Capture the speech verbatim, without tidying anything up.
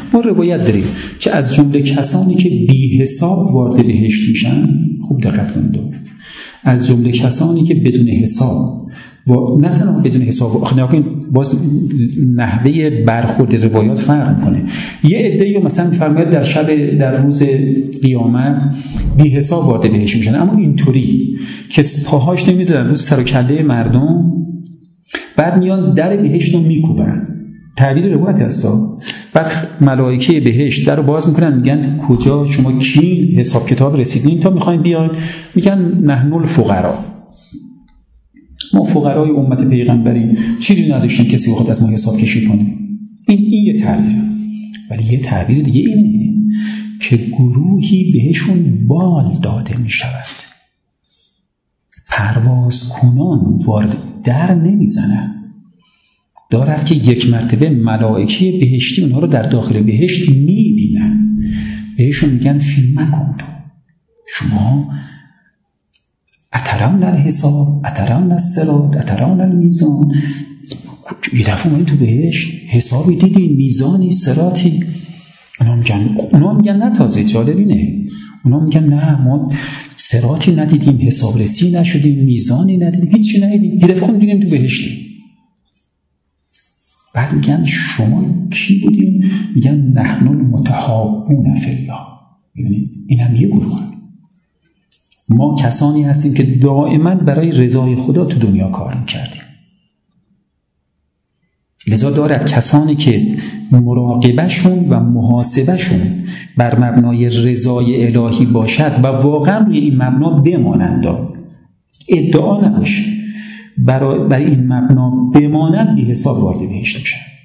ما روایت داریم که از جمله کسانی که بی حساب وارد بهشت میشن، خوب دقت کنید، از جمله کسانی که بدون حساب و نه تنها بدون حساب، آخه باز نحوه برخورد روایات فرق میکنه. یه عده‌ای رو مثلا فرماید در شب در روز قیامت بی حساب وارد بهشت میشن، اما اینطوری که پاهاش نمیذارن رو سر و کله مردم، بعد میان در بهشت رو میکوبن. تعبیر روایت هستا. بعد ملائکه بهشت در رو باز میکنن، میگن کجا شما کی حساب کتاب رسیدین تا میخواین بیاین؟ میگن نحن الفقرا، ما فقرای امت پیغمبریم، چیزی نداشتیم کسی بخواد از ما حساب کشی کنه. این این یه تعبیر. ولی یه تعبیر دیگه اینه که گروهی بهشون بال داده میشود، پرواز کنان وارد در نمیزنن، دارد که یک مرتبه ملائکه بهشتی اونها رو در داخل بهشت میبینن، بهشون میگن فی مکن تو، شما اترون الحساب، اترون الصراط، اترون المیزان، یه دفعه اومدین تو بهشت حسابی دیدین، میزانی، صراطی؟ اونا میگن اونا میگن نه، تازه جالب اینه، اونا میگن نه ما صراطی ندیدیم، حسابرسی نشدیم، میزانی ندیدیم، هیچی ندیدیم، یه دفعه دیدیم تو بهشتی. بعد میگن شما کی بودین؟ میگن نحن المتحابون فی الله. میبینید این هم یه گروه، ما کسانی هستیم که دائما برای رضای خدا تو دنیا کار میکردیم. لذا دارد کسانی که مراقبهشون و محاسبهشون بر مبنای رضای الهی باشد و واقعا روی این مبنا بمانند، ادعا نباشه، برای, برای این مبنا بمانند، بی حساب وارد بهشت میشن.